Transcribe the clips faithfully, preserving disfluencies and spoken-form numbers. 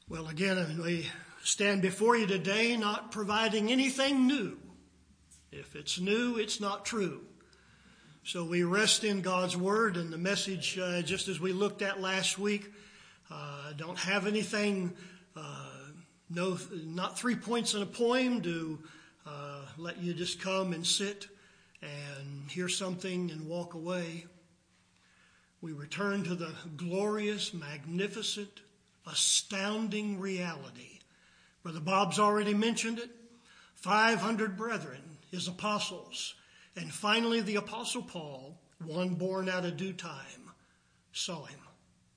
Well, again, we stand before you today not providing anything new. If it's new, it's not true. So we rest in God's Word, and the message, uh, just as we looked at last week, uh, don't have anything, uh, no, not three points in a poem to uh, let you just come and sit and hear something and walk away. We return to the glorious, magnificent, astounding reality. Brother Bob's already mentioned it. five hundred brethren, his apostles, and finally the Apostle Paul, one born out of due time, saw him.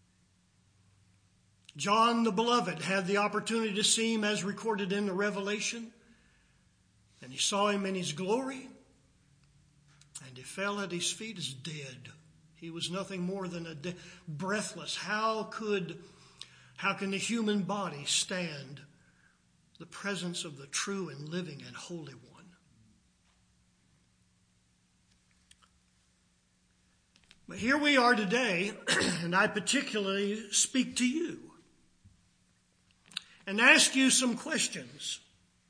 John the Beloved had the opportunity to see him as recorded in the Revelation, and he saw him in his glory, and he fell at his feet as dead. He was nothing more than a de- breathless. How could, how can the human body stand the presence of the true and living and holy one? But here we are today, and I particularly speak to you and ask you some questions.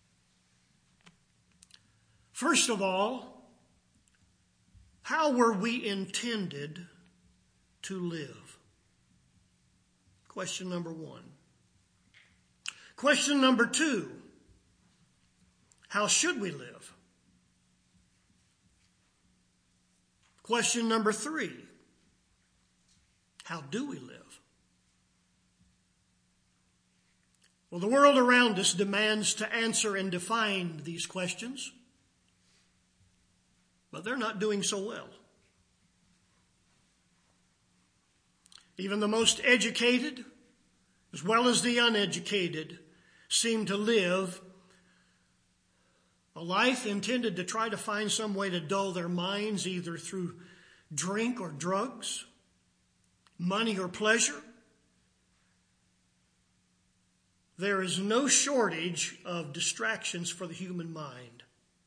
First of all, how were we intended to live? Question number one. Question number two, how should we live? Question number three, how do we live? Well, the world around us demands to answer and define these questions, but they're not doing so well. Even the most educated, as well as the uneducated, seem to live a life intended to try to find some way to dull their minds, either through drink or drugs, money or pleasure. There is no shortage of distractions for the human mind.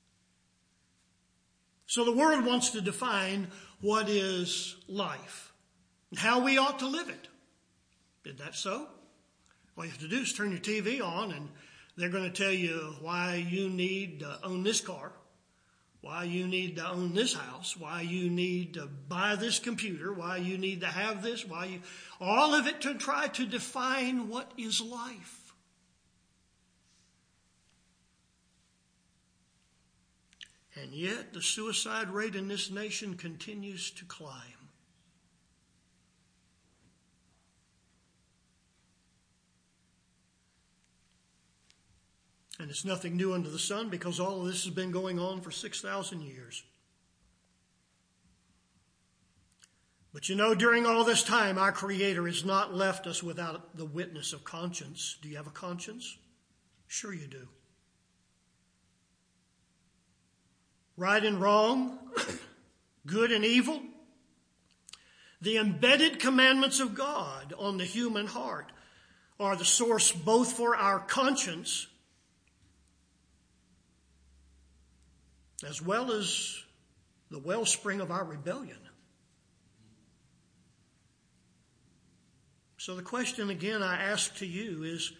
So the world wants to define what is life and how we ought to live it. Isn't that so? All you have to do is turn your T V on, and they're going to tell you why you need to own this car, why you need to own this house, why you need to buy this computer, why you need to have this, why you, all of it to try to define what is life. And yet the suicide rate in this nation continues to climb. And it's nothing new under the sun, because all of this has been going on for six thousand years. But you know, during all this time, our Creator has not left us without the witness of conscience. Do you have a conscience? Sure you do. Right and wrong, good and evil. The embedded commandments of God on the human heart are the source both for our conscience as well as the wellspring of our rebellion. So the question again I ask to you is,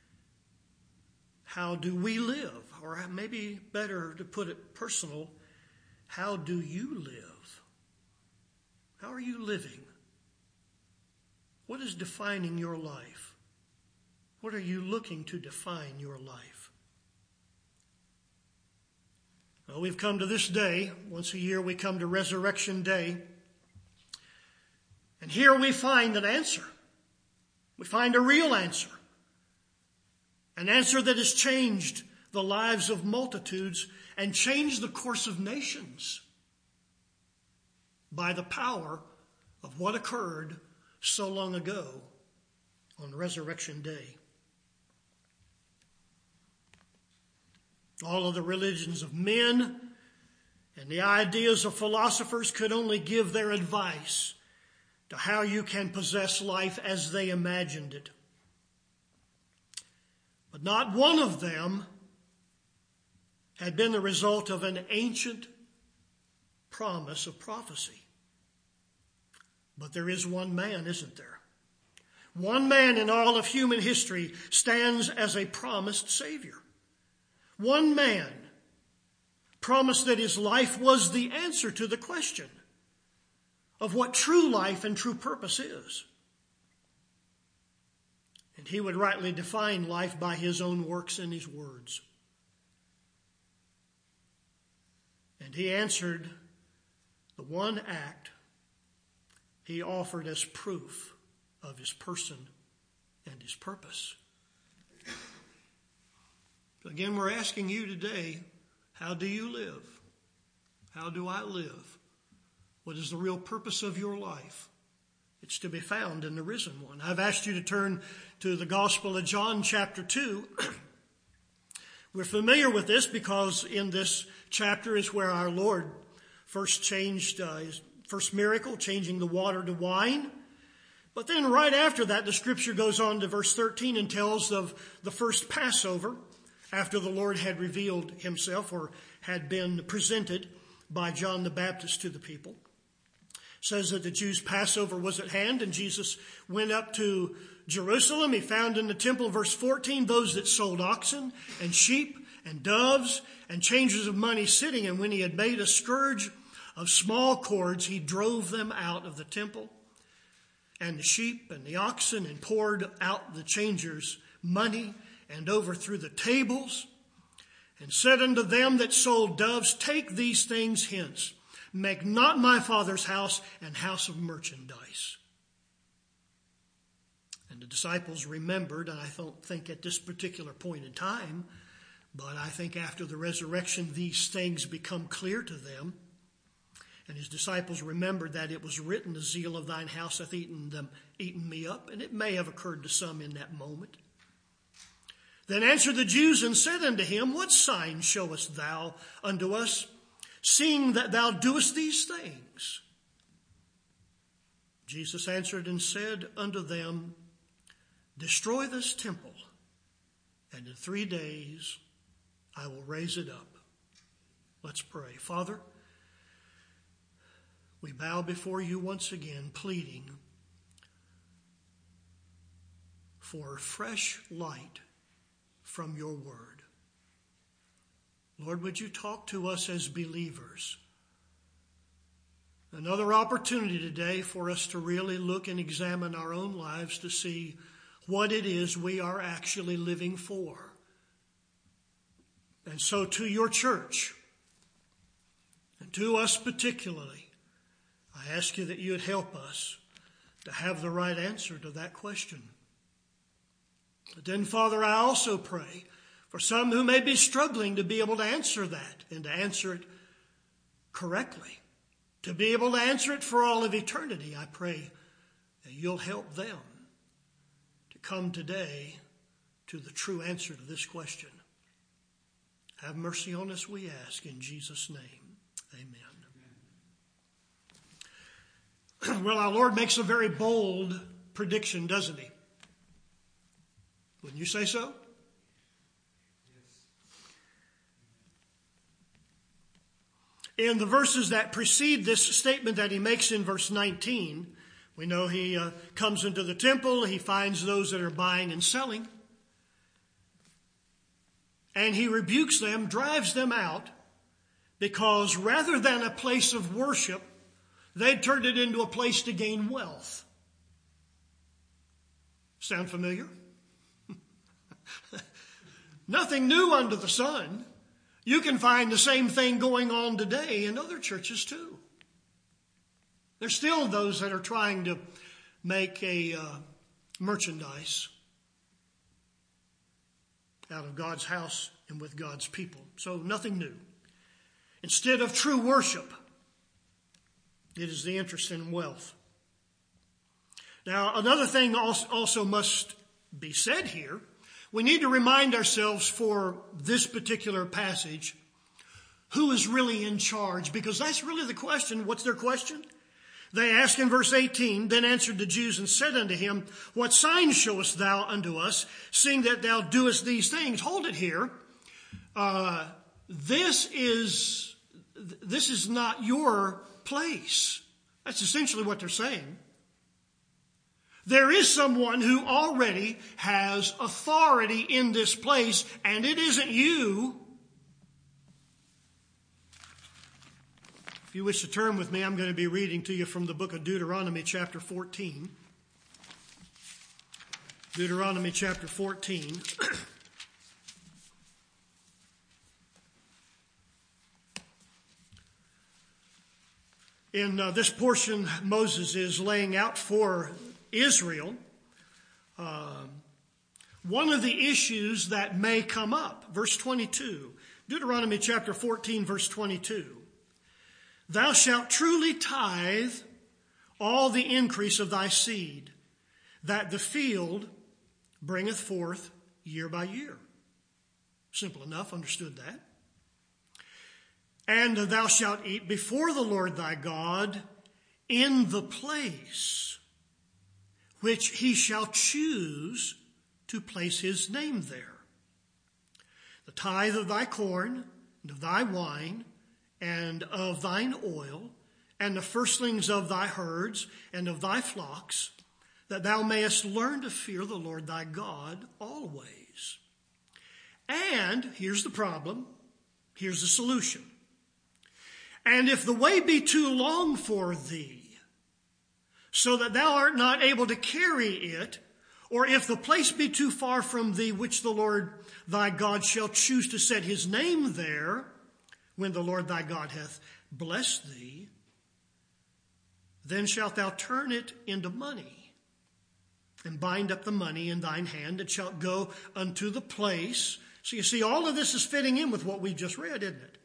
how do we live? Or maybe better to put it personal, how do you live? How are you living? What is defining your life? What are you looking to define your life? Well, we've come to this day. Once a year we come to Resurrection Day. And here we find an answer. We find a real answer. An answer that has changed the lives of multitudes and changed the course of nations by the power of what occurred so long ago on Resurrection Day. All of the religions of men and the ideas of philosophers could only give their advice to how you can possess life as they imagined it. But not one of them had been the result of an ancient promise of prophecy. But there is one man, isn't there? One man in all of human history stands as a promised Savior. One man promised that his life was the answer to the question of what true life and true purpose is. And he would rightly define life by his own works and his words. And he answered the one act he offered as proof of his person and his purpose. Again, we're asking you today, how do you live? How do I live? What is the real purpose of your life? It's to be found in the risen one. I've asked you to turn to the Gospel of John chapter two. We're familiar with this because in this chapter is where our Lord first changed uh, his first miracle, changing the water to wine. But then right after that, the scripture goes on to verse thirteen and tells of the first Passover after the Lord had revealed himself or had been presented by John the Baptist to the people. It says that the Jews' Passover was at hand and Jesus went up to Jerusalem. He found in the temple, verse fourteen, those that sold oxen and sheep and doves and changers of money sitting. And when he had made a scourge of small cords, he drove them out of the temple and the sheep and the oxen and poured out the changers' money and overthrew the tables and said unto them that sold doves, take these things hence. Make not my Father's house an house of merchandise. And the disciples remembered, and I don't think at this particular point in time, but I think after the resurrection, these things become clear to them. And his disciples remembered that it was written, the zeal of thine house hath eaten them, eaten me up. And it may have occurred to some in that moment. Then answered the Jews and said unto him, what sign showest thou unto us, seeing that thou doest these things? Jesus answered and said unto them, destroy this temple, and in three days I will raise it up. Let's pray. Father, we bow before you once again, pleading for fresh light from your word. Lord, would you talk to us as believers? Another opportunity today for us to really look and examine our own lives to see what it is we are actually living for. And so to your church, and to us particularly, I ask you that you would help us to have the right answer to that question. But then, Father, I also pray for some who may be struggling to be able to answer that and to answer it correctly. To be able to answer it for all of eternity, I pray that you'll help them to come today to the true answer to this question. Have mercy on us, we ask, in Jesus' name. Amen. Well, our Lord makes a very bold prediction, doesn't he? Wouldn't you say so? In the verses that precede this statement that he makes in verse nineteen, we know he uh, comes into the temple, he finds those that are buying and selling, and he rebukes them, drives them out, because rather than a place of worship, they turned it into a place to gain wealth. Sound familiar? Nothing new under the sun. You can find the same thing going on today in other churches too. There's still those that are trying to make a uh, merchandise out of God's house and with God's people. So nothing new. Instead of true worship, it is the interest in wealth. Now, another thing also must be said here. We need to remind ourselves for this particular passage, who is really in charge? Because that's really the question. What's their question? They ask in verse eighteen, then answered the Jews and said unto him, what sign showest thou unto us, seeing that thou doest these things? Hold it here. Uh, this is, this is not your place. That's essentially what they're saying. There is someone who already has authority in this place, and it isn't you. If you wish to turn with me, I'm going to be reading to you from the book of Deuteronomy chapter fourteen. Deuteronomy chapter fourteen. In uh, this portion, Moses is laying out for Israel uh, one of the issues that may come up. Verse twenty-two, Deuteronomy chapter fourteen, verse twenty-two. Thou shalt truly tithe all the increase of thy seed, that the field bringeth forth year by year. Simple enough, understood that. And thou shalt eat before the Lord thy God in the place which he shall choose to place his name there. The tithe of thy corn, and of thy wine, and of thine oil, and the firstlings of thy herds, and of thy flocks, that thou mayest learn to fear the Lord thy God always. And, here's the problem, here's the solution. And if the way be too long for thee, so that thou art not able to carry it, or if the place be too far from thee, which the Lord thy God shall choose to set his name there, when the Lord thy God hath blessed thee, then shalt thou turn it into money, and bind up the money in thine hand, and shalt go unto the place. So you see, all of this is fitting in with what we just read, isn't it?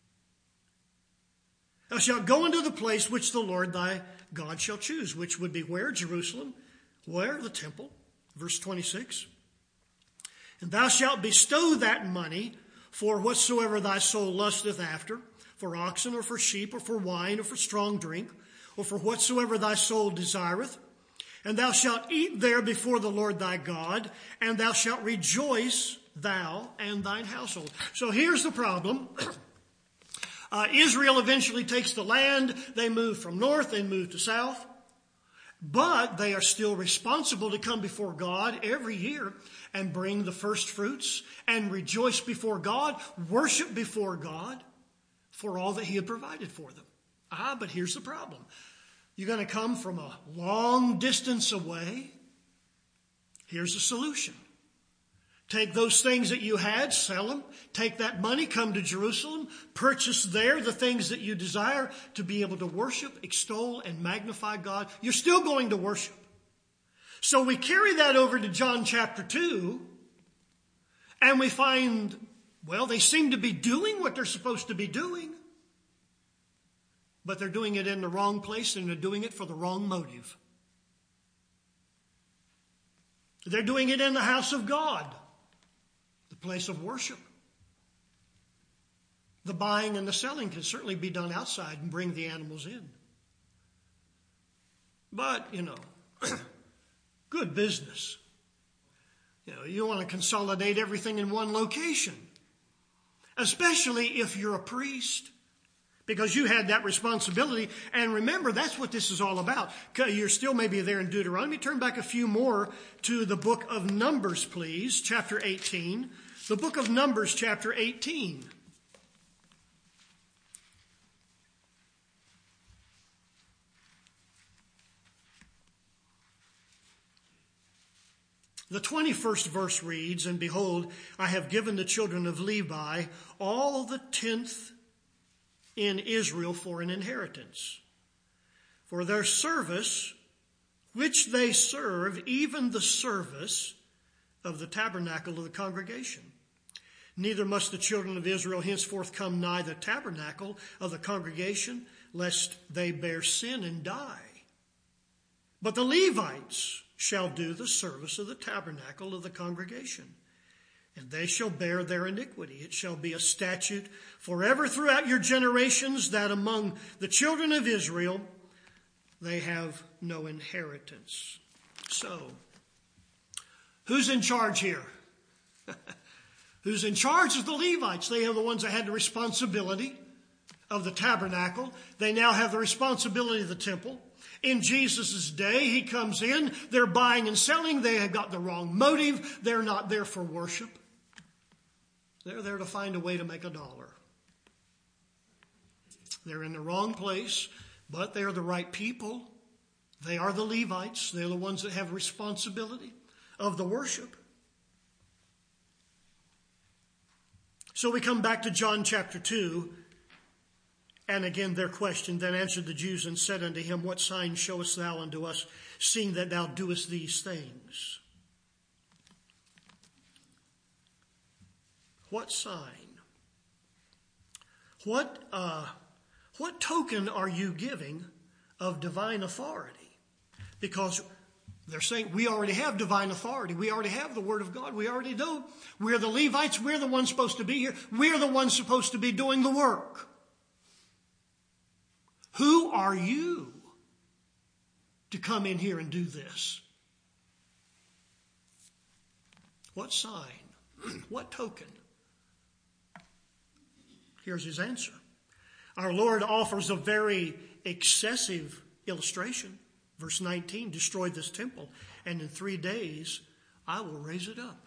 Thou shalt go into the place which the Lord thy God shall choose, which would be where? Jerusalem. Where? The temple. Verse twenty-six. And thou shalt bestow that money for whatsoever thy soul lusteth after, for oxen, or for sheep, or for wine, or for strong drink, or for whatsoever thy soul desireth. And thou shalt eat there before the Lord thy God, and thou shalt rejoice, thou and thine household. So here's the problem. Uh, Israel eventually takes the land. They move from north, they move to south. But they are still responsible to come before God every year and bring the first fruits and rejoice before God, worship before God for all that he had provided for them. Ah, but here's the problem. You're going to come from a long distance away. Here's the solution. Take those things that you had, sell them, take that money, come to Jerusalem, purchase there the things that you desire to be able to worship, extol, and magnify God. You're still going to worship. So we carry that over to John chapter two, and we find, well, they seem to be doing what they're supposed to be doing, but they're doing it in the wrong place, and they're doing it for the wrong motive. They're doing it in the house of God, the place of worship. The buying and the selling can certainly be done outside and bring the animals in. But, you know, good business. You know, you want to consolidate everything in one location, especially if you're a priest, because you had that responsibility. And remember, that's what this is all about. You're still maybe there in Deuteronomy. Turn back a few more to the book of Numbers, please, chapter eighteen. The book of Numbers, chapter eighteen. The twenty-first verse reads, And behold, I have given the children of Levi all the tenth in Israel for an inheritance, for their service, which they serve, even the service of the tabernacle of the congregation. Neither must the children of Israel henceforth come nigh the tabernacle of the congregation, lest they bear sin and die. But the Levites shall do the service of the tabernacle of the congregation, and they shall bear their iniquity. It shall be a statute forever throughout your generations, that among the children of Israel they have no inheritance. So, who's in charge here? Who's in charge is the Levites. They are the ones that had the responsibility of the tabernacle. They now have the responsibility of the temple. In Jesus' day, he comes in, they're buying and selling, they have got the wrong motive, they're not there for worship. They're there to find a way to make a dollar. They're in the wrong place, but they're the right people. They are the Levites. They're the ones that have responsibility of the worship. So we come back to John chapter two. And again their question, then answered the Jews and said unto him, what sign showest thou unto us, seeing that thou doest these things? What sign? What, uh, what token are you giving of divine authority? Because they're saying we already have divine authority. We already have the Word of God. We already know. We're the Levites. We're the ones supposed to be here. We're the ones supposed to be doing the work. Who are you to come in here and do this? What sign? What token? Here's his answer. Our Lord offers a very excessive illustration. Verse nineteen, destroy this temple, and in three days I will raise it up.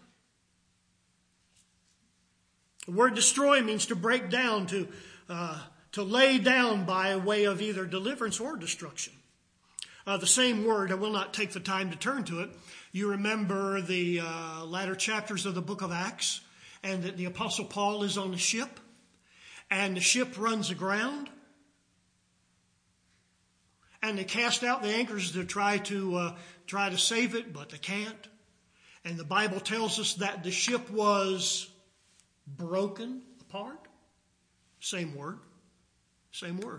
The word destroy means to break down, to uh, to lay down by way of either deliverance or destruction. Uh, the same word, I will not take the time to turn to it. You remember the uh, latter chapters of the book of Acts, and that the Apostle Paul is on a ship, and the ship runs aground, and they cast out the anchors to try to uh, try to save it, but they can't. And the Bible tells us that the ship was broken apart. Same word. Same word.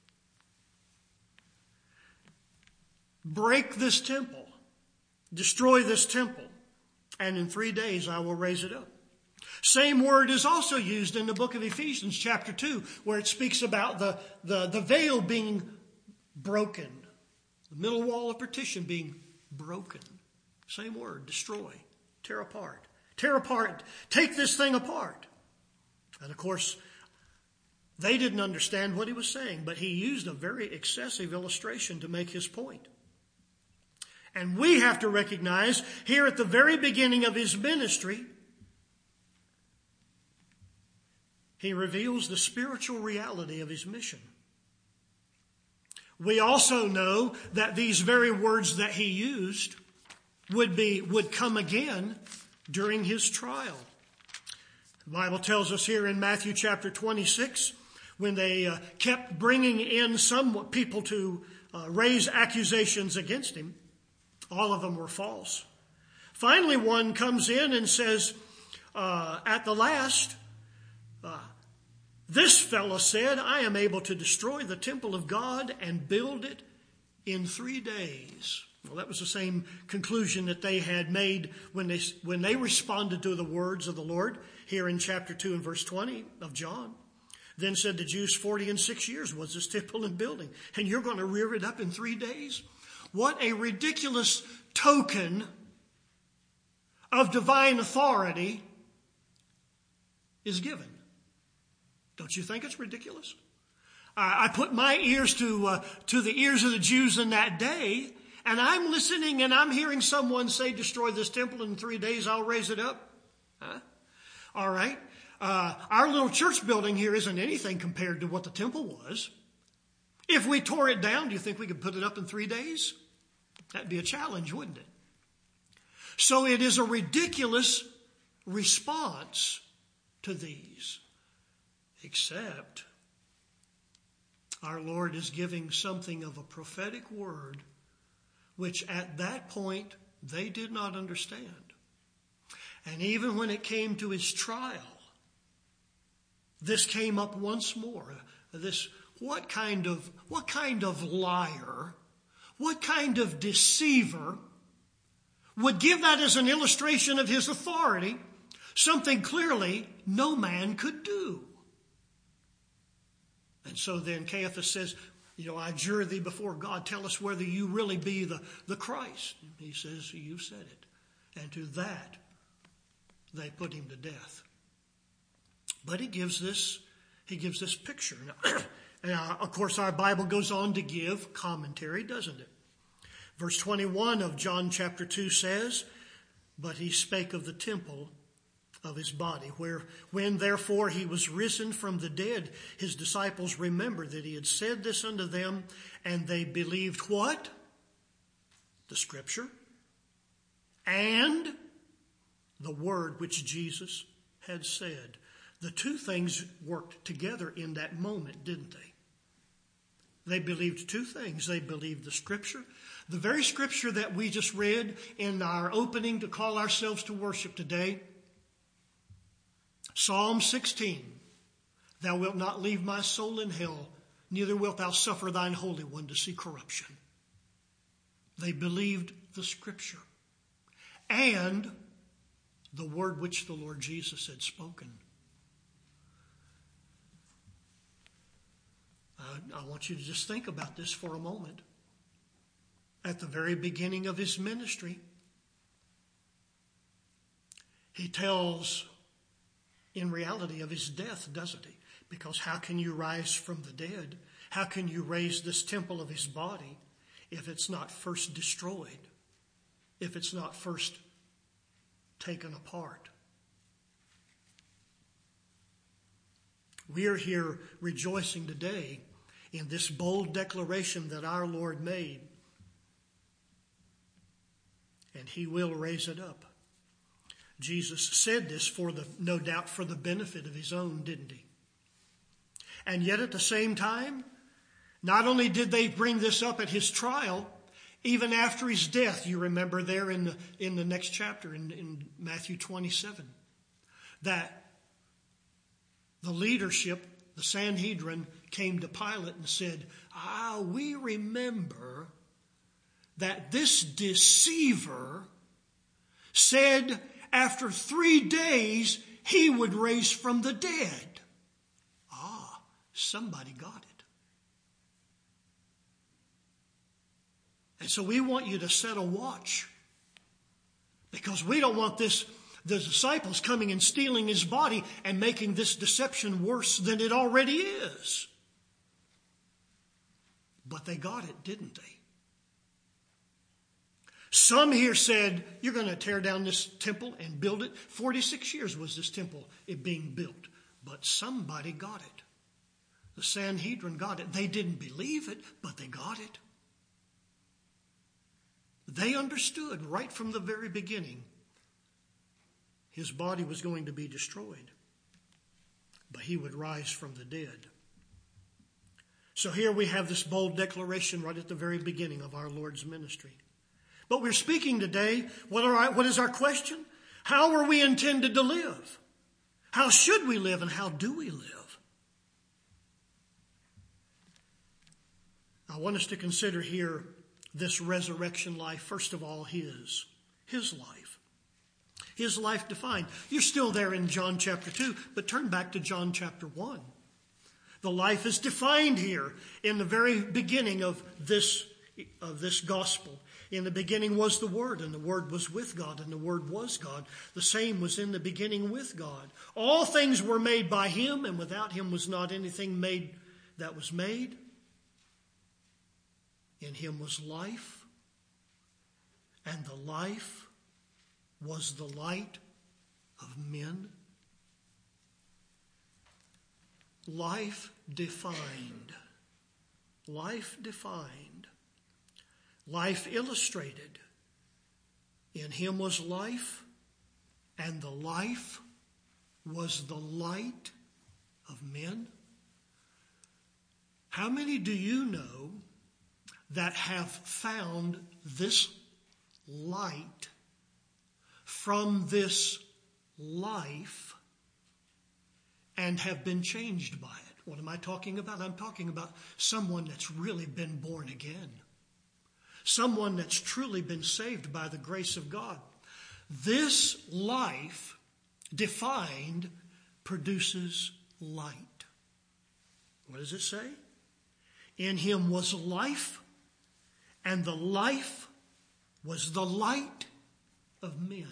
Break this temple. Destroy this temple. And in three days I will raise it up. Same word is also used in the book of Ephesians chapter two, where it speaks about the, the, the veil being broken. The middle wall of partition being broken. Same word. Destroy. Tear apart. Tear apart. Take this thing apart. And of course, they didn't understand what he was saying, but he used a very excessive illustration to make his point. And we have to recognize here at the very beginning of his ministry, he reveals the spiritual reality of his mission. We also know that these very words that he used would be, would come again during his trial. The Bible tells us here in Matthew chapter twenty-six, when they uh, kept bringing in some people to uh, raise accusations against him, all of them were false. Finally, one comes in and says, uh, at the last, uh, this fellow said, I am able to destroy the temple of God and build it in three days. Well, that was the same conclusion that they had made when they, when they responded to the words of the Lord here in chapter two and verse twenty of John. Then said the Jews, forty and six years was this temple in building, and you're going to rear it up in three days? What a ridiculous token of divine authority is given. Don't you think it's ridiculous? I, I put my ears to uh, to the ears of the Jews in that day, and I'm listening and I'm hearing someone say, destroy this temple in three days, I'll raise it up. Huh? All right. Uh, our little church building here isn't anything compared to what the temple was. If we tore it down, do you think we could put it up in three days? That'd be a challenge, wouldn't it? So it is a ridiculous response to these. Except our Lord is giving something of a prophetic word, which at that point they did not understand. And even when it came to his trial, this came up once more. This, what kind of, what kind of liar, what kind of deceiver would give that as an illustration of his authority, something clearly no man could do? And so then Caiaphas says, you know, I adjure thee before God, tell us whether you really be the, the Christ. And he says, you said it. And to that, they put him to death. But he gives this, he gives this picture. Now, Uh, of course, our Bible goes on to give commentary, doesn't it? Verse twenty-one of John chapter two says, "But he spake of the temple of his body, where when therefore he was risen from the dead, his disciples remembered that he had said this unto them, and they believed" what? The Scripture and the word which Jesus had said. The two things worked together in that moment, didn't they? They believed two things. They believed the Scripture, the very Scripture that we just read in our opening to call ourselves to worship today. Psalm sixteen, "Thou wilt not leave my soul in hell, neither wilt thou suffer thine Holy One to see corruption." They believed the Scripture and the word which the Lord Jesus had spoken. Uh, I want you to just think about this for a moment. At the very beginning of his ministry, he tells in reality of his death, doesn't he? Because how can you rise from the dead? How can you raise this temple of his body if it's not first destroyed? If it's not first taken apart? We are here rejoicing today in this bold declaration that our Lord made. And he will raise it up. Jesus said this for the, no doubt for the benefit of his own, didn't he? And yet at the same time, not only did they bring this up at his trial, even after his death, you remember there in the, in the next chapter, in, in Matthew twenty-seven, that the leadership, the Sanhedrin, came to Pilate and said, "Ah, we remember that this deceiver said after three days he would raise from the dead." Ah, somebody got it. And so we want you to set a watch, because we don't want this, the disciples coming and stealing his body and making this deception worse than it already is. But they got it, didn't they? Some here said, "You're going to tear down this temple and build it." forty-six years was this temple it being built. But somebody got it. The Sanhedrin got it. They didn't believe it, but they got it. They understood right from the very beginning his body was going to be destroyed, but he would rise from the dead. So here we have this bold declaration right at the very beginning of our Lord's ministry. But we're speaking today, what, are our, what is our question? How are we intended to live? How should we live, and how do we live? I want us to consider here this resurrection life, first of all, his, his life. His life defined. You're still there in John chapter two, but turn back to John chapter one. The life is defined here in the very beginning of this, of this gospel. In the beginning was the Word, and the Word was with God, and the Word was God. The same was in the beginning with God. All things were made by him, and without him was not anything made that was made. In him was life, and the life was the light of men. Life defined. Life defined. Life illustrated. In him was life, and the life was the light of men. How many do you know that have found this light from this life and have been changed by it? What am I talking about? I'm talking about someone that's really been born again. Someone that's truly been saved by the grace of God. This life, defined, produces light. What does it say? In him was life, and the life was the light of men.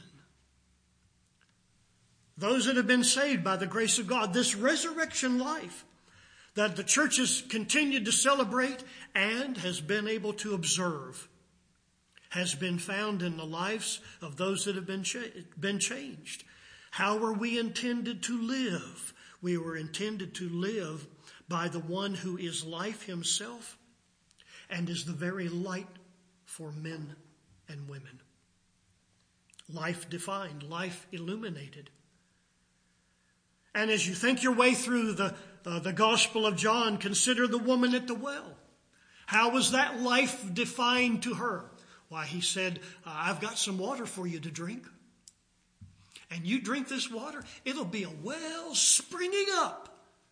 Those that have been saved by the grace of God, this resurrection life, that the church has continued to celebrate and has been able to observe has been found in the lives of those that have been cha- been changed. How were we intended to live? We were intended to live by the one who is life himself and is the very light for men and women. Life defined, life illuminated. And as you think your way through the, uh, the Gospel of John, consider the woman at the well. How was that life defined to her? Why, he said, uh, I've got some water for you to drink. And you drink this water, it'll be a well springing up.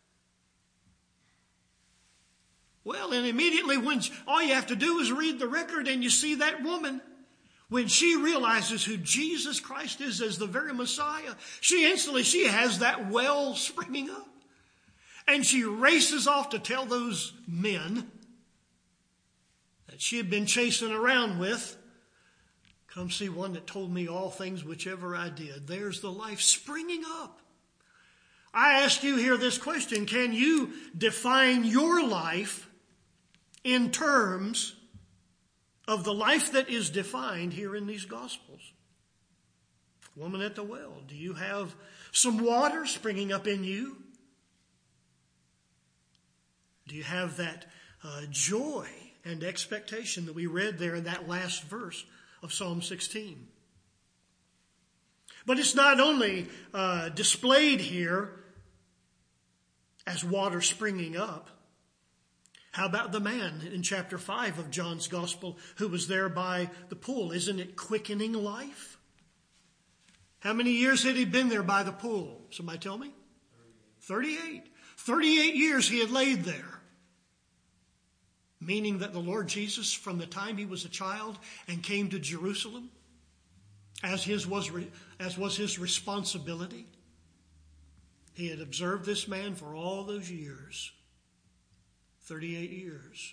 Well, and immediately when all you have to do is read the record and you see that woman, when she realizes who Jesus Christ is as the very Messiah, she instantly, she has that well springing up. And she races off to tell those men that she had been chasing around with, come see one that told me all things whichever I did. There's the life springing up. I ask you here this question: can you define your life in terms of the life that is defined here in these Gospels? Woman at the well, do you have some water springing up in you? Do you have that uh, joy and expectation that we read there in that last verse of Psalm sixteen? But it's not only uh, displayed here as water springing up. How about the man in chapter five of John's Gospel who was there by the pool? Isn't it quickening life? How many years had he been there by the pool? Somebody tell me? thirty-eight. thirty-eight years he had laid there. Meaning that the Lord Jesus, from the time he was a child and came to Jerusalem, as his was as was his responsibility, he had observed this man for all those years. thirty-eight years.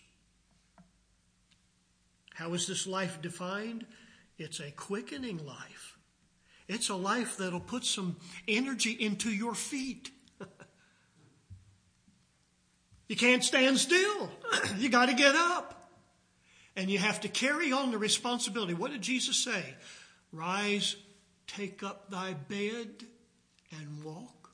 How is this life defined? It's a quickening life. It's a life that'll put some energy into your feet. You can't stand still. You got to get up. And you have to carry on the responsibility. What did Jesus say? Rise, take up thy bed, and walk.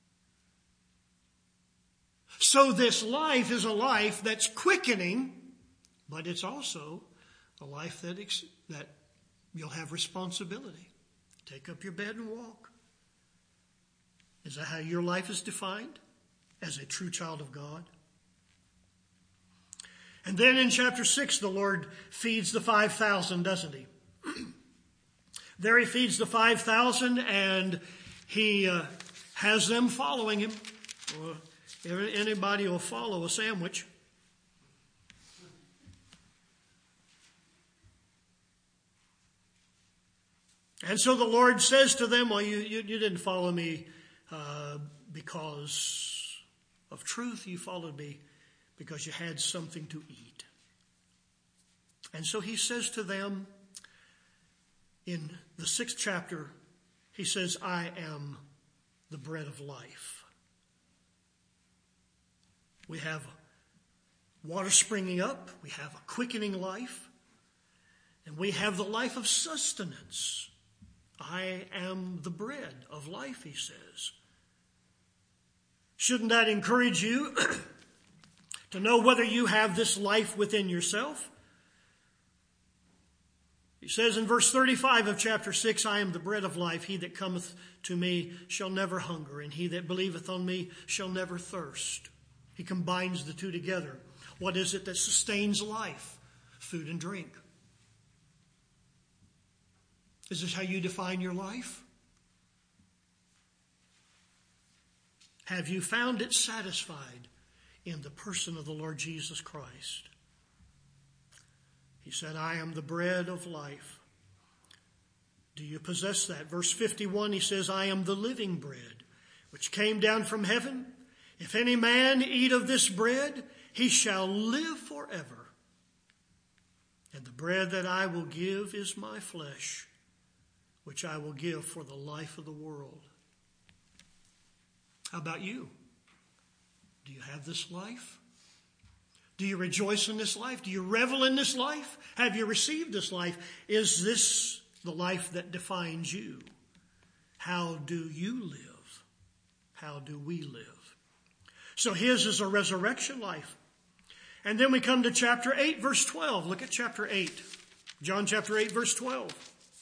So this life is a life that's quickening, but it's also a life that, ex- that you'll have responsibility. Take up your bed and walk. Is that how your life is defined as a true child of God? And then in chapter six, the Lord feeds the five thousand, doesn't he? There he feeds the five thousand and he uh, has them following him. Well, anybody will follow a sandwich. And so the Lord says to them, well, you, you, you didn't follow me uh, because of truth. You followed me because you had something to eat. And so he says to them in the sixth chapter, he says, I am the bread of life. We have water springing up. We have a quickening life. And we have the life of sustenance. I am the bread of life, he says. Shouldn't that encourage you to know whether you have this life within yourself? He says in verse thirty-five of chapter six, I am the bread of life. He that cometh to me shall never hunger, and he that believeth on me shall never thirst. He combines the two together. What is it that sustains life? Food and drink. Is this how you define your life? Have you found it satisfied in the person of the Lord Jesus Christ? He said, I am the bread of life. Do you possess that? Verse fifty-one, he says, I am the living bread, which came down from heaven. If any man eat of this bread, he shall live forever. And the bread that I will give is my flesh, which I will give for the life of the world. How about you? Do you have this life? Do you rejoice in this life? Do you revel in this life? Have you received this life? Is this the life that defines you? How do you live? How do we live? So his is a resurrection life. And then we come to chapter eight, verse twelve. Look at chapter eight. John chapter eight, verse twelve.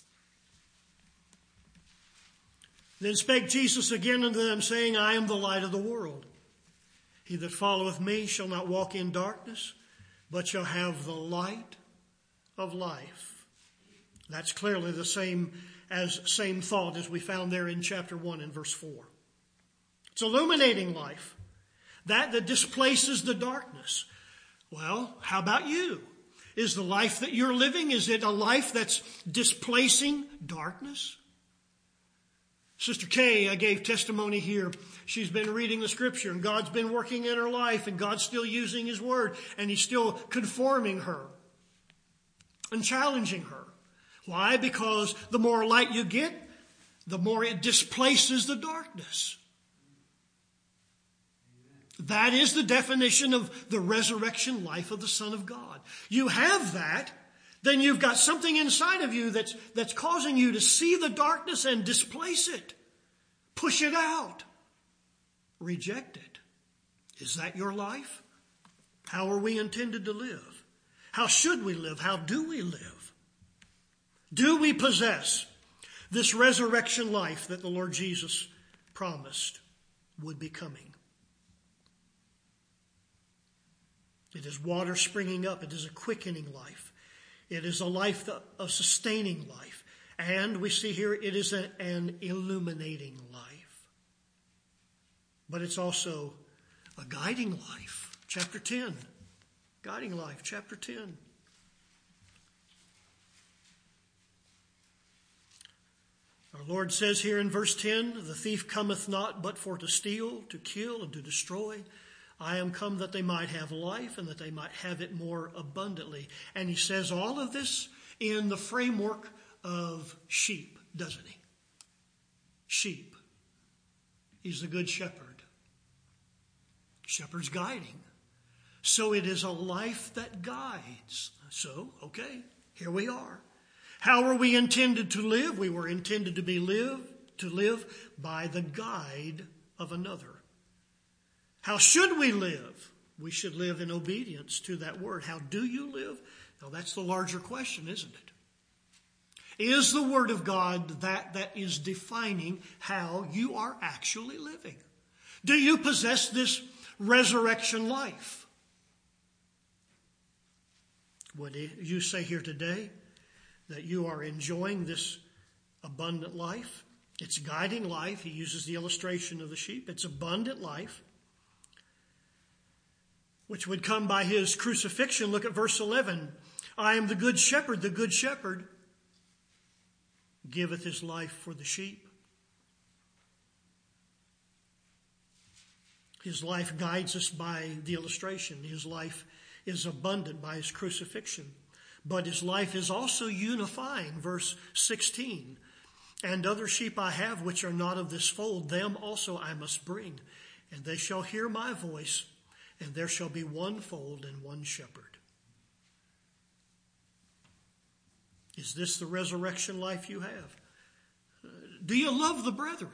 Then spake Jesus again unto them, saying, I am the light of the world. He that followeth me shall not walk in darkness, but shall have the light of life. That's clearly the same as same thought as we found there in chapter one and verse four. It's illuminating life. That that displaces the darkness. Well, how about you? Is the life that you're living, is it a life that's displacing darkness? Sister Kay, I gave testimony here. She's been reading the scripture and God's been working in her life and God's still using his word and he's still conforming her and challenging her. Why? Because the more light you get, the more it displaces the darkness. That is the definition of the resurrection life of the Son of God. You have that, then you've got something inside of you that's, that's causing you to see the darkness and displace it. Push it out. Reject it. Is that your life? How are we intended to live? How should we live? How do we live? Do we possess this resurrection life that the Lord Jesus promised would be coming? It is water springing up. It is a quickening life. It is a life, a sustaining life. And we see here it is a, an illuminating life. But it's also a guiding life. Chapter ten. Guiding life, chapter ten. Our Lord says here in verse ten, the thief cometh not but for to steal, to kill, and to destroy. I am come that they might have life and that they might have it more abundantly. And he says all of this in the framework of sheep, doesn't he? Sheep. He's the good shepherd. Shepherd's guiding. So it is a life that guides. So, okay, here we are. How are we intended to live? We were intended to be live, to live by the guide of another. How should we live? We should live in obedience to that word. How do you live? Now that's the larger question, isn't it? Is the word of God that that is defining how you are actually living? Do you possess this resurrection life? Would you say here today that you are enjoying this abundant life? It's guiding life. He uses the illustration of the sheep. It's abundant life, which would come by his crucifixion. Look at verse eleven. I am the good shepherd. The good shepherd giveth his life for the sheep. His life guides us by the illustration. His life is abundant by his crucifixion. But his life is also unifying. Verse sixteen. And other sheep I have which are not of this fold, them also I must bring. And they shall hear my voice, and there shall be one fold and one shepherd. Is this the resurrection life you have? Do you love the brethren?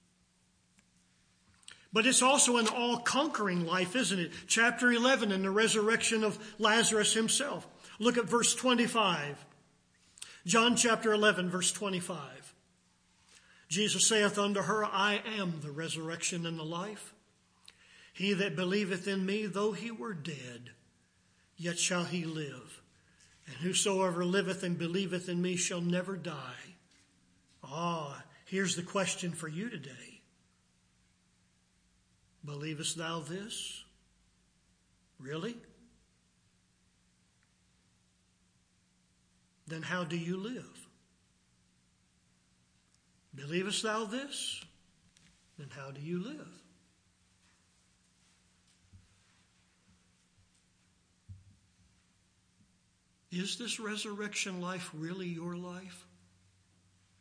But it's also an all-conquering life, isn't it? Chapter eleven and the resurrection of Lazarus himself. Look at verse twenty-five. John chapter eleven, verse twenty-five. Jesus saith unto her, I am the resurrection and the life. He that believeth in me, though he were dead, yet shall he live. And whosoever liveth and believeth in me shall never die. Ah, here's the question for you today. Believest thou this? Really? Then how do you live? Believest thou this? Then how do you live? Is this resurrection life really your life?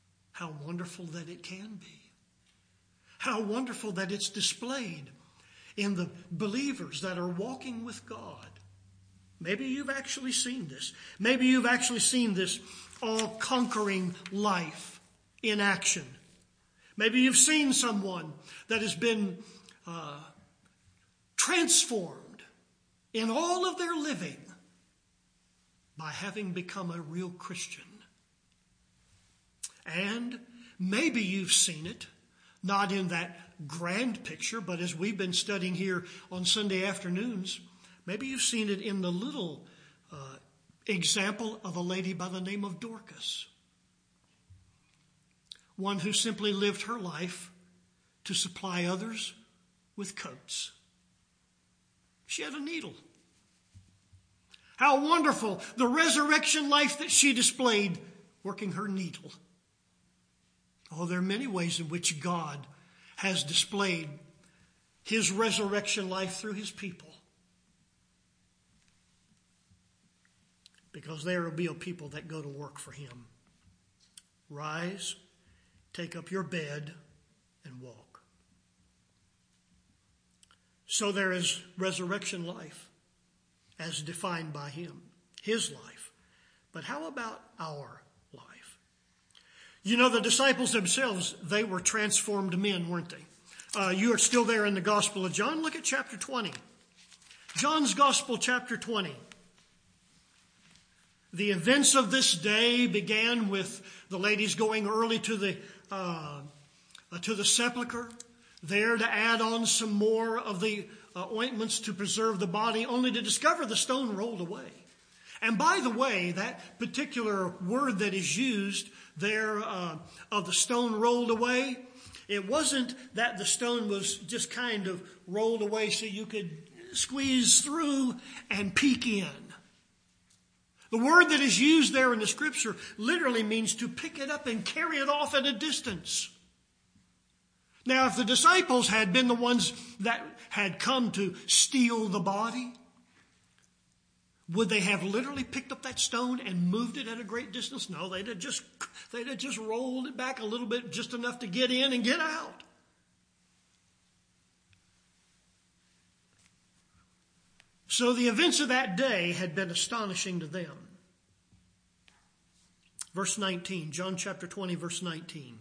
How wonderful that it can be. How wonderful that it's displayed in the believers that are walking with God. Maybe you've actually seen this. Maybe you've actually seen this all-conquering life in action. Maybe you've seen someone that has been uh, transformed in all of their living by having become a real Christian. And maybe you've seen it, not in that grand picture, but as we've been studying here on Sunday afternoons, maybe you've seen it in the little uh, example of a lady by the name of Dorcas. One who simply lived her life to supply others with coats. She had a needle. How wonderful the resurrection life that she displayed working her needle. Oh, there are many ways in which God has displayed his resurrection life through his people. Because there will be a people that go to work for him. Rise, take up your bed, and walk. So there is resurrection life as defined by him, his life. But how about our life? You know, the disciples themselves, they were transformed men, weren't they? Uh, you are still there in the Gospel of John. Look at chapter twenty. John's Gospel, chapter twenty. The events of this day began with the ladies going early to the uh, to the sepulcher, there to add on some more of the uh, ointments to preserve the body, only to discover the stone rolled away. And by the way, that particular word that is used there uh, of the stone rolled away, it wasn't that the stone was just kind of rolled away so you could squeeze through and peek in. The word that is used there in the scripture literally means to pick it up and carry it off at a distance. Now, if the disciples had been the ones that had come to steal the body, would they have literally picked up that stone and moved it at a great distance? No, they'd have just, they'd have just rolled it back a little bit, just enough to get in and get out. So the events of that day had been astonishing to them. Verse nineteen, John chapter twenty, verse nineteen.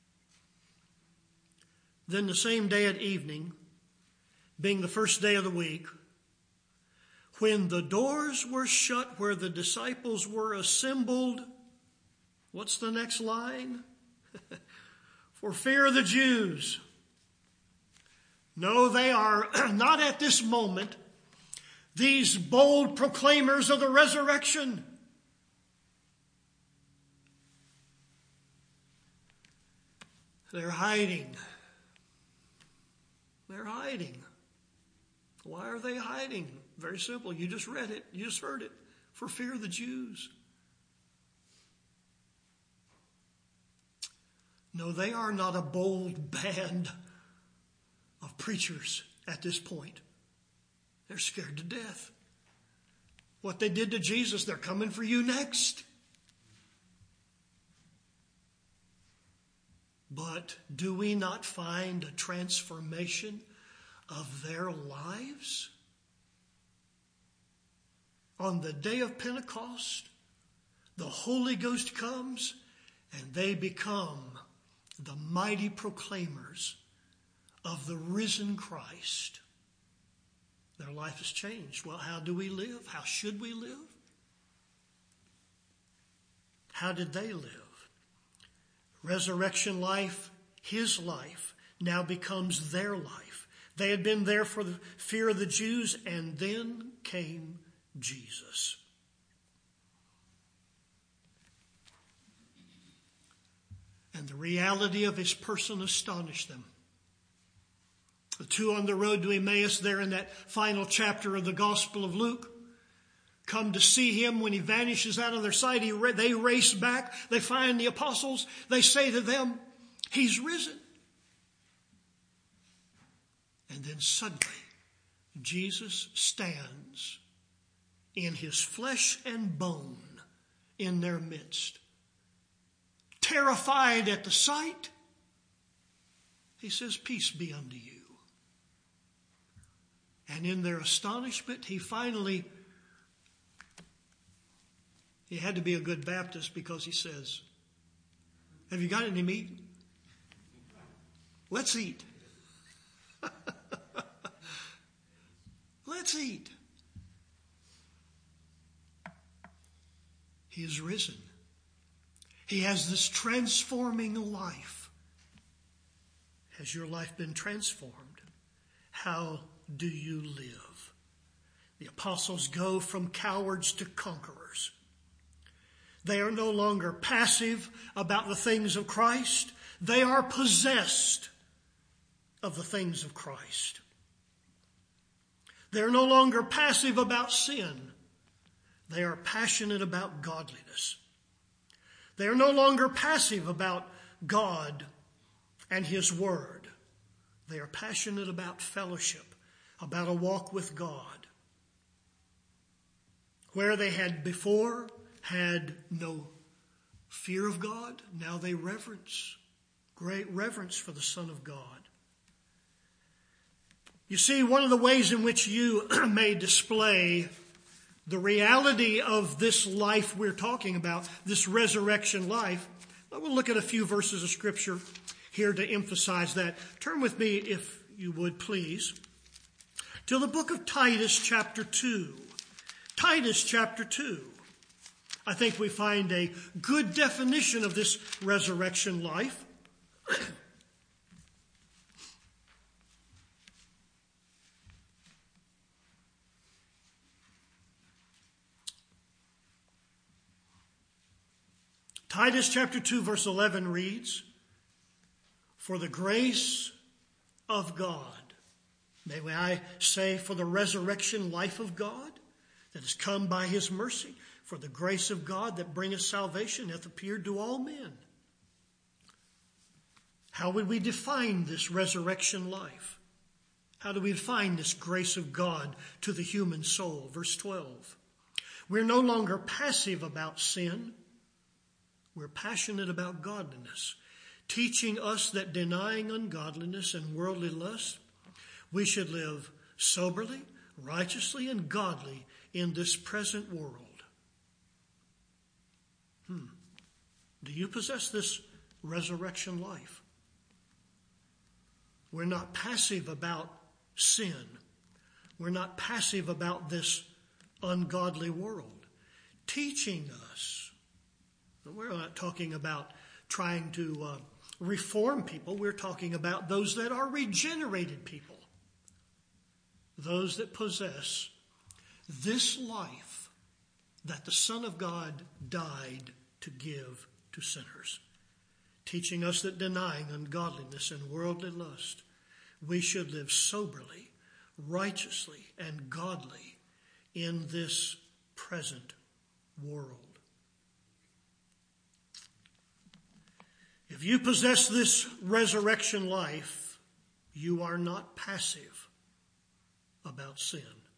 Then the same day at evening, being the first day of the week, when the doors were shut where the disciples were assembled, what's the next line? For fear of the Jews. No, they are not at this moment these bold proclaimers of the resurrection. They're hiding. They're hiding. Why are they hiding? Very simple. You just read it. You just heard it. For fear of the Jews. No, they are not a bold band of preachers at this point. They're scared to death. What they did to Jesus, they're coming for you next. But do we not find a transformation of their lives? On the day of Pentecost, the Holy Ghost comes and they become the mighty proclaimers of the risen Christ. Their life has changed. Well, how do we live? How should we live? How did they live? Resurrection life, his life, now becomes their life. They had been there for the fear of the Jews, and then came Jesus. And the reality of his person astonished them. The two on the road to Emmaus there in that final chapter of the Gospel of Luke come to see him when he vanishes out of their sight. He, they race back. They find the apostles. They say to them, he's risen. And then suddenly, Jesus stands in his flesh and bone in their midst. Terrified at the sight, he says, peace be unto you. And in their astonishment, he finally, he had to be a good Baptist because he says, have you got any meat? Let's eat. Let's eat. He is risen. He has this transforming life. Has your life been transformed? How do you live? The apostles go from cowards to conquerors. They are no longer passive about the things of Christ. They are possessed of the things of Christ. They are no longer passive about sin. They are passionate about godliness. They are no longer passive about God and His Word. They are passionate about fellowship, about a walk with God. Where they had before had no fear of God, now they reverence, great reverence for the Son of God. You see, one of the ways in which you may display the reality of this life we're talking about, this resurrection life, we'll look at a few verses of Scripture here to emphasize that. Turn with me, if you would please, to the book of Titus chapter two. Titus chapter two. I think we find a good definition of this resurrection life. Titus chapter two verse eleven reads, for the grace of God, may I say for the resurrection life of God that has come by His mercy, for the grace of God that bringeth salvation hath appeared to all men. How would we define this resurrection life? How do we define this grace of God to the human soul? Verse twelve. We're no longer passive about sin. We're passionate about godliness, teaching us that denying ungodliness and worldly lust, we should live soberly, righteously, and godly in this present world. Hmm. Do you possess this resurrection life? We're not passive about sin. We're not passive about this ungodly world. Teaching us. We're not talking about trying to uh, reform people. We're talking about those that are regenerated people. Those that possess this life that the Son of God died to give to sinners. Teaching us that denying ungodliness and worldly lust, we should live soberly, righteously, and godly in this present world. If you possess this resurrection life, you are not passive about sin.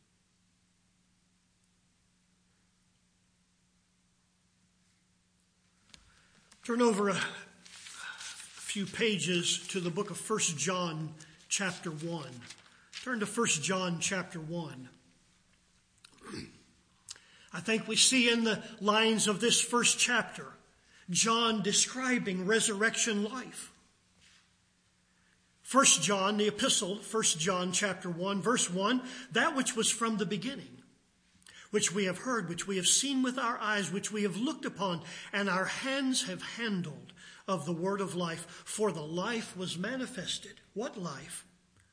Turn over a few pages to the book of First John chapter one. Turn to First John chapter one. I think we see in the lines of this first chapter John describing resurrection life. First John, the epistle, First John chapter one, verse one, that which was from the beginning, which we have heard, which we have seen with our eyes, which we have looked upon, and our hands have handled of the word of life. For the life was manifested. What life?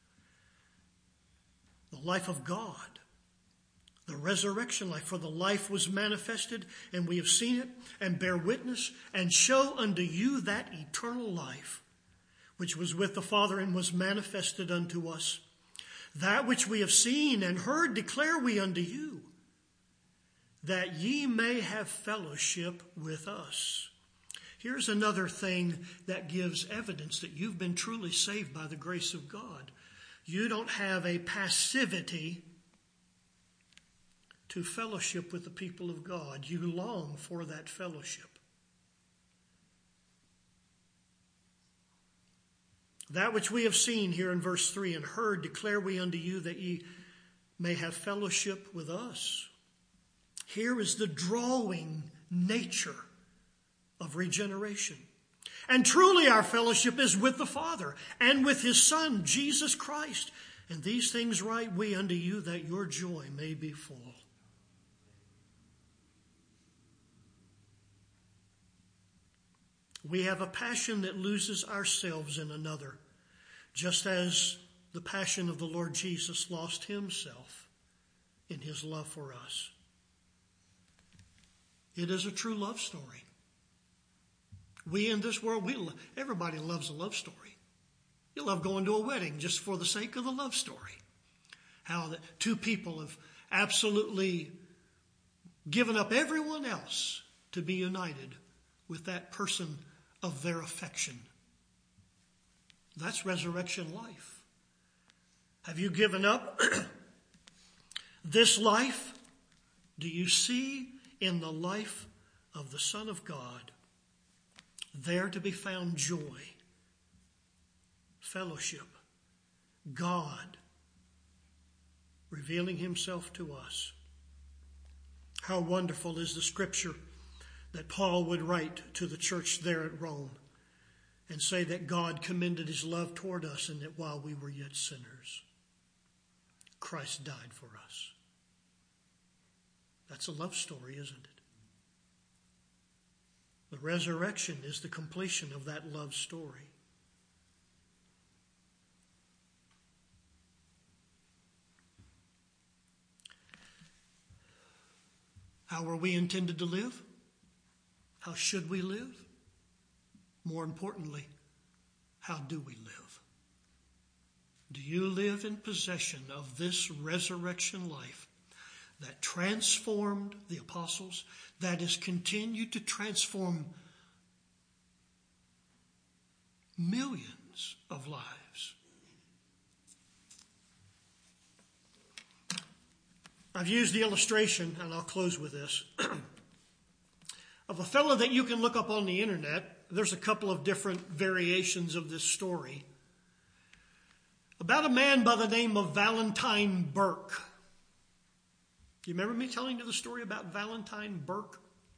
The life of God. The resurrection life. For the life was manifested, and we have seen it, and bear witness, and show unto you that eternal life, which was with the Father and was manifested unto us. That which we have seen and heard declare we unto you, that ye may have fellowship with us. Here's another thing that gives evidence that you've been truly saved by the grace of God. You don't have a passivity to fellowship with the people of God. You long for that fellowship. That which we have seen here in verse three and heard declare we unto you, that ye may have fellowship with us. Here is the drawing nature of regeneration. And truly our fellowship is with the Father and with his Son, Jesus Christ. And these things write we unto you, that your joy may be full. We have a passion that loses ourselves in another, just as the passion of the Lord Jesus lost himself in his love for us. It is a true love story. We in this world, we everybody loves a love story. You love going to a wedding just for the sake of the love story. How the two people have absolutely given up everyone else to be united with that person of their affection. That's resurrection life. Have you given up this life? Do you see in the life of the Son of God there to be found joy, fellowship, God revealing himself to us? How wonderful is the scripture that Paul would write to the church there at Rome and say that God commended his love toward us, and that while we were yet sinners, Christ died for us. That's a love story, isn't it? The resurrection is the completion of that love story. How are we intended to live? How should we live? More importantly, how do we live? Do you live in possession of this resurrection life that transformed the apostles, that has continued to transform millions of lives? I've used the illustration, and I'll close with this, of a fellow that you can look up on the internet. There's a couple of different variations of this story. About a man by the name of Valentine Burke. Do you remember me telling you the story about Valentine Burke?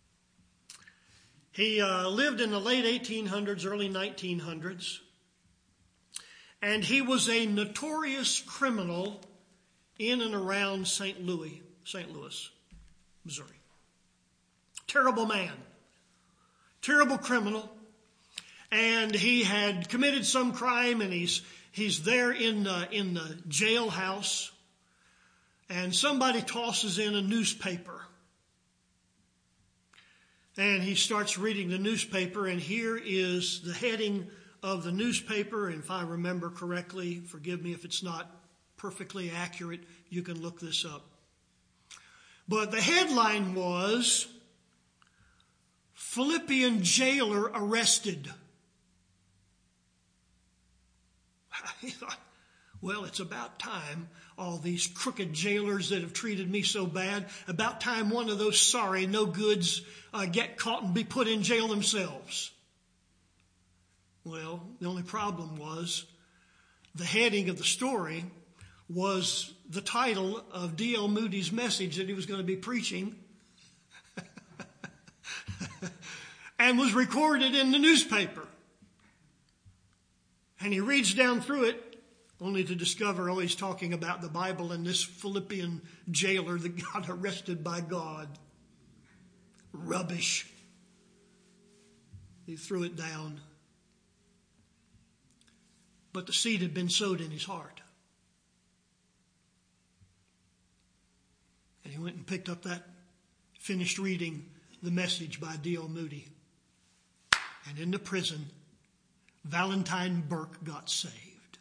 He uh, lived in the late eighteen hundreds, early nineteen hundreds. And he was a notorious criminal in and around Saint Louis, Saint Louis, Missouri. Terrible man. Terrible criminal. And he had committed some crime, and he's he's there in the, in the jailhouse. And somebody tosses in a newspaper. And he starts reading the newspaper, and here is the heading of the newspaper. And if I remember correctly, forgive me if it's not perfectly accurate, you can look this up. But the headline was, Philippian jailer arrested. He thought, well, it's about time, all these crooked jailers that have treated me so bad, about time one of those sorry no-goods uh, get caught and be put in jail themselves. Well, the only problem was the heading of the story was the title of D L Moody's message that he was going to be preaching and was recorded in the newspaper. And he reads down through it only to discover, oh, he's talking about the Bible and this Philippian jailer that got arrested by God. Rubbish. He threw it down. But the seed had been sowed in his heart. And he went and picked up that, finished reading the message by D L Moody. And in the prison, Valentine Burke got saved.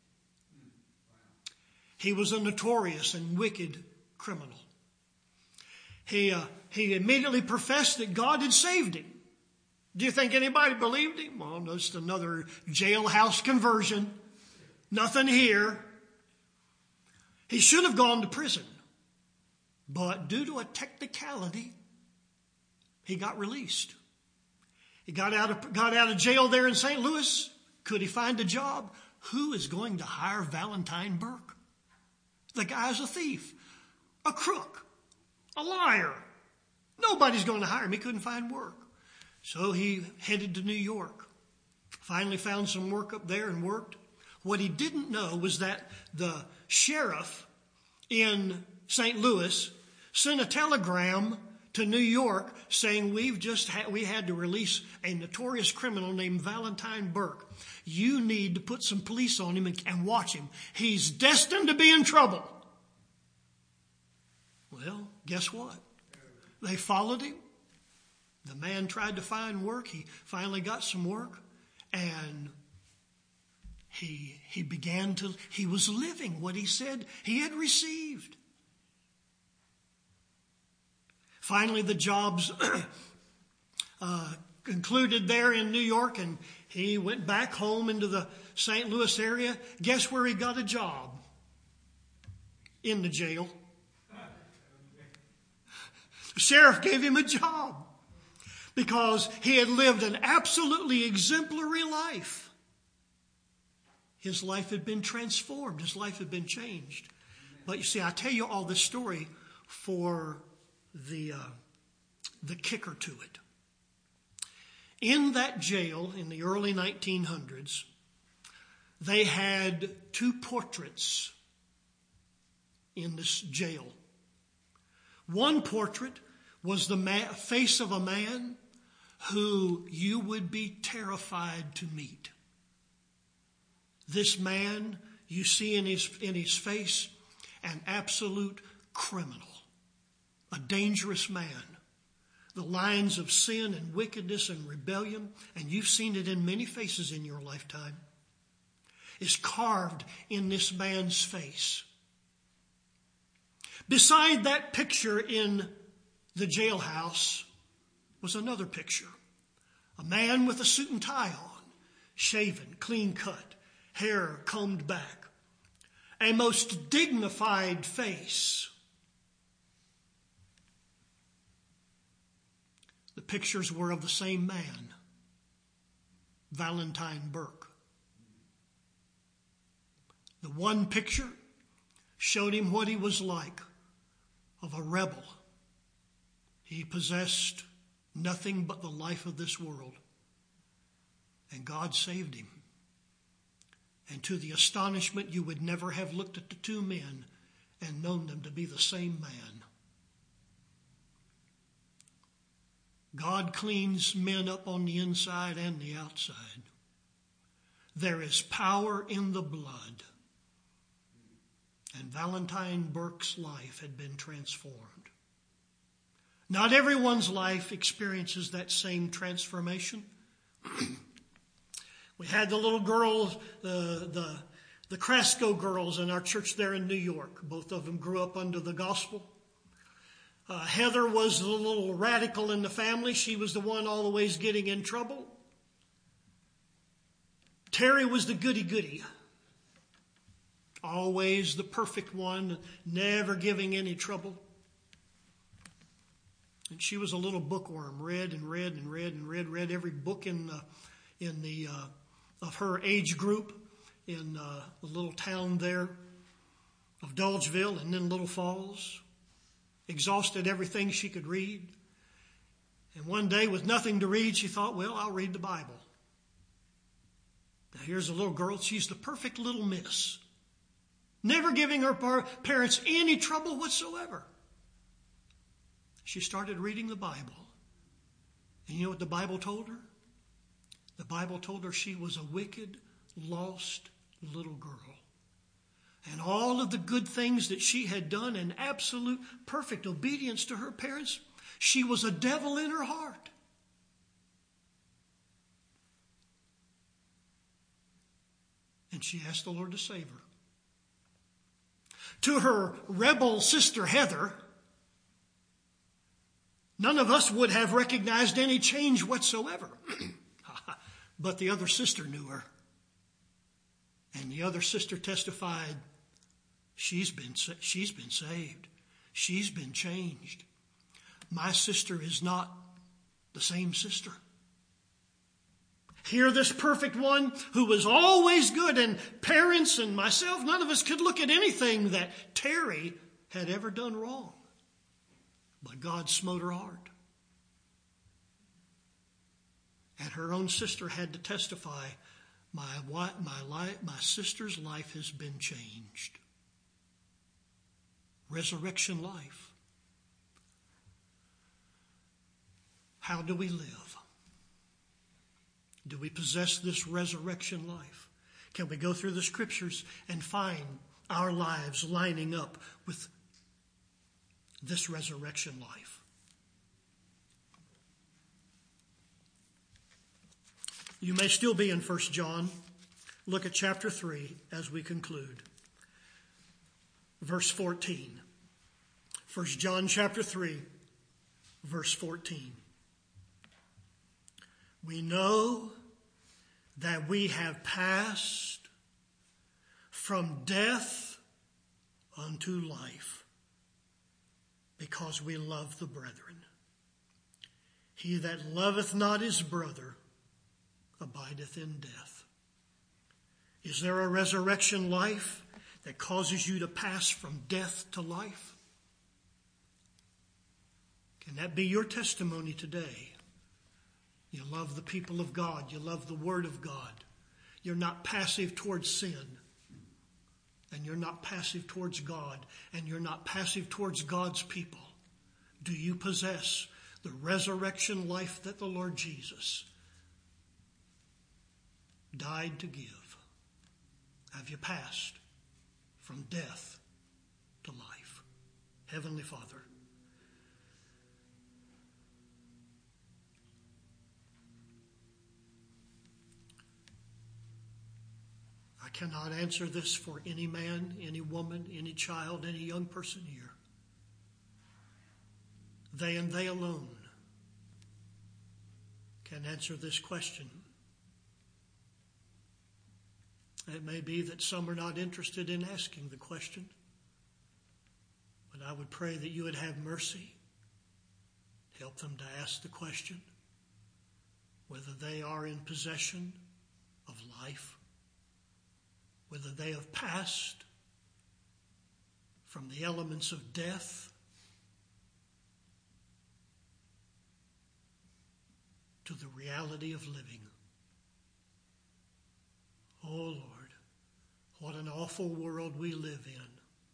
He was a notorious and wicked criminal. He, uh, he immediately professed that God had saved him. Do you think anybody believed him? Well, just another jailhouse conversion. Nothing here. He should have gone to prison. But due to a technicality, he got released. He got out of, got out of jail there in Saint Louis. Could he find a job? Who is going to hire Valentine Burke? The guy's a thief, a crook, a liar. Nobody's going to hire him. He couldn't find work. So he headed to New York. Finally found some work up there and worked. What he didn't know was that the sheriff in Saint Louis sent a telegram to New York saying, we've just had, we had to release a notorious criminal named Valentine Burke. You need to put some police on him and, and watch him. He's destined to be in trouble. Well, guess what? They followed him. The man tried to find work. He finally got some work, and he he began to, he was living what he said he had received. Finally, the jobs uh, concluded there in New York, and he went back home into the Saint Louis area. Guess where he got a job? In the jail. The sheriff gave him a job because he had lived an absolutely exemplary life. His life had been transformed. His life had been changed. But you see, I tell you all this story for the, uh, the kicker to it. In that jail in the early nineteen hundreds, they had two portraits in this jail. One portrait was the ma- face of a man who you would be terrified to meet. This man, you see in his, in his face, an absolute criminal, a dangerous man. The lines of sin and wickedness and rebellion, and you've seen it in many faces in your lifetime, is carved in this man's face. Beside that picture in the jailhouse was another picture. A man with a suit and tie on, shaven, clean cut, hair combed back. A most dignified face. The pictures were of the same man, Valentine Burke. The one picture showed him what he was like, of a rebel. He possessed nothing but the life of this world. And God saved him. And to the astonishment, you would never have looked at the two men and known them to be the same man. God cleans men up on the inside and the outside. There is power in the blood. And Valentine Burke's life had been transformed. Not everyone's life experiences that same transformation. We had the little girls, the, the, the Crasco girls in our church there in New York. Both of them grew up under the gospel. Uh, Heather was the little radical in the family. She was the one always getting in trouble. Terry was the goody-goody. Always the perfect one, never giving any trouble. And she was a little bookworm, read and read and read and read, read every book in the, in the uh, of her age group in uh, the little town there of Dolgeville and then Little Falls. Exhausted everything she could read. And one day, with nothing to read, she thought, well, I'll read the Bible. Now, here's a little girl. She's the perfect little miss. Never giving her parents any trouble whatsoever. She started reading the Bible. And you know what the Bible told her? The Bible told her she was a wicked, lost little girl. And all of the good things that she had done in absolute perfect obedience to her parents, she was a devil in her heart. And she asked the Lord to save her. To her rebel sister Heather, none of us would have recognized any change whatsoever. But the other sister knew her. And the other sister testified, she's been, she's been saved. She's been changed. My sister is not the same sister. Here, this perfect one who was always good, and parents and myself, none of us could look at anything that Terry had ever done wrong. But God smote her heart. And her own sister had to testify, my, my, life, my sister's life has been changed. Resurrection life. How do we live? Do we possess this resurrection life? Can we go through the scriptures and find our lives lining up with this resurrection life? You may still be in First John. Look at chapter three as we conclude. Verse fourteen. First John chapter three, verse fourteen. We know that we have passed from death unto life because we love the brethren. He that loveth not his brother abideth in death. Is there a resurrection life that causes you to pass from death to life? Can that be your testimony today? You love the people of God. You love the Word of God. You're not passive towards sin. And you're not passive towards God. And you're not passive towards God's people. Do you possess the resurrection life that the Lord Jesus died to give? Have you passed from death to life? Heavenly Father, I cannot answer this for any man, any woman, any child, any young person here. They and they alone can answer this question. It may be that some are not interested in asking the question, but I would pray that you would have mercy. Help them to ask the question, whether they are in possession of life, whether they have passed from the elements of death to the reality of living. Oh Lord, what an awful world we live in.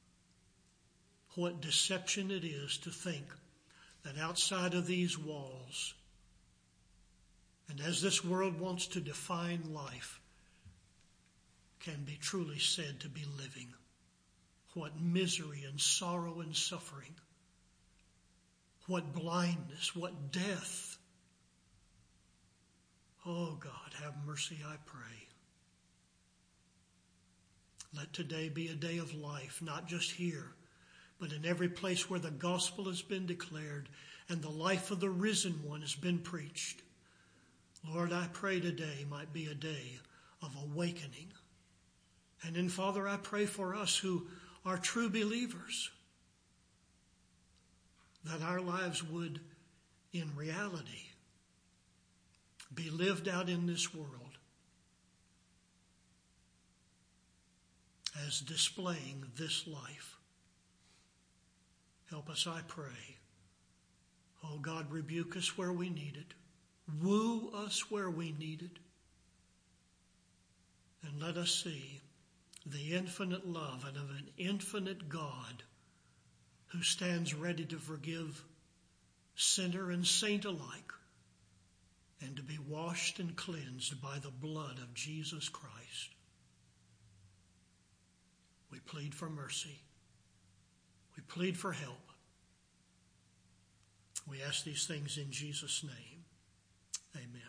What deception it is to think that outside of these walls, and as this world wants to define life, can be truly said to be living. What misery and sorrow and suffering. What blindness, what death. Oh God, have mercy, I pray. Let today be a day of life, not just here, but in every place where the gospel has been declared and the life of the risen one has been preached. Lord, I pray today might be a day of awakening. And then, Father, I pray for us who are true believers, that our lives would, in reality, be lived out in this world as displaying this life. Help us, I pray. Oh God, rebuke us where we need it. Woo us where we need it. And let us see the infinite love and of an infinite God who stands ready to forgive sinner and saint alike and to be washed and cleansed by the blood of Jesus Christ. We plead for mercy. We plead for help. We ask these things in Jesus' name. Amen.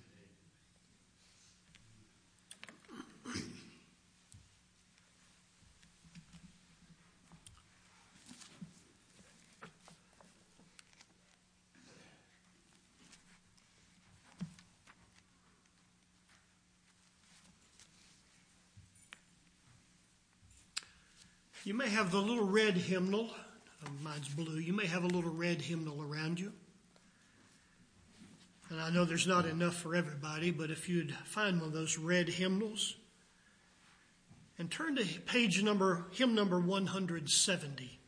You may have the little red hymnal. Mine's blue. You may have a little red hymnal around you. And I know there's not enough for everybody, but if you'd find one of those red hymnals and turn to page number, hymn number one hundred seventy.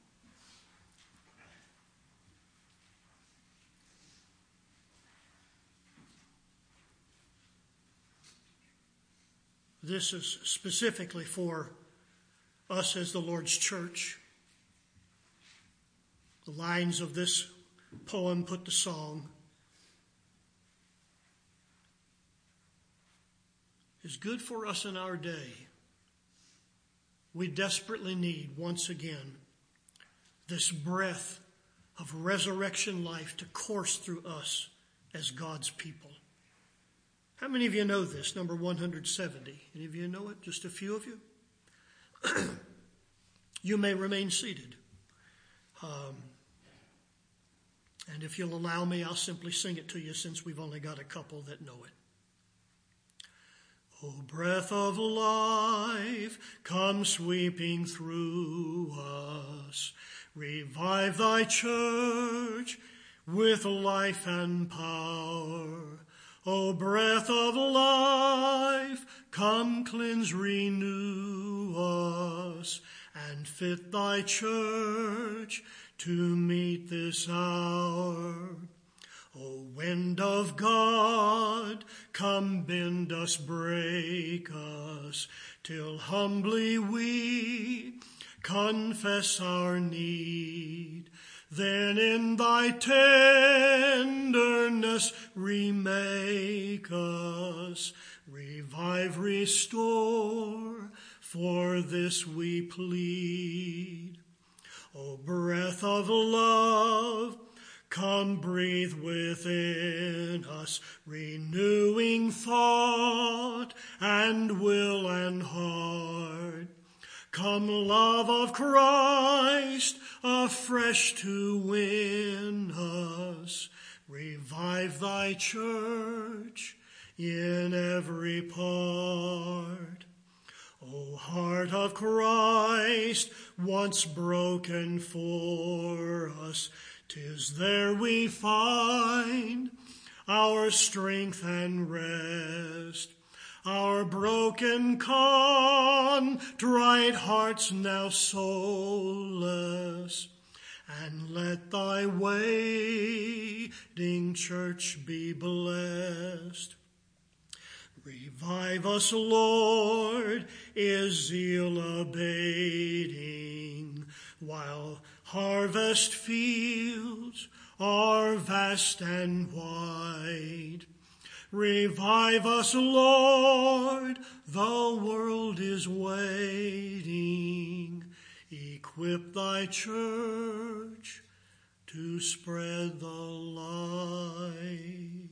This is specifically for us as the Lord's church. The lines of this poem put to song is good for us in our day. We desperately need, once again, this breath of resurrection life to course through us as God's people. How many of you know this, number one hundred seventy? Any of you know it? Just a few of you? You may remain seated. Um, and if you'll allow me, I'll simply sing it to you since we've only got a couple that know it. O breath of life, come sweeping through us. Revive thy church with life and power. O breath of life, come cleanse, renew us, and fit thy church to meet this hour. O wind of God, come bend us, break us, till humbly we confess our need. Then in thy tenderness remake us, revive, restore, for this we plead. O breath of love, come breathe within us, renewing thought and will and heart. Come, love of Christ, afresh to win us. Revive thy church in every part. O heart of Christ, once broken for us, 'tis there we find our strength and rest. Our broken contrite hearts now soulless, and let thy waiting church be blessed. Revive us, Lord, is zeal abating, while harvest fields are vast and wide. Revive us, Lord, the world is waiting. Equip thy church to spread the light.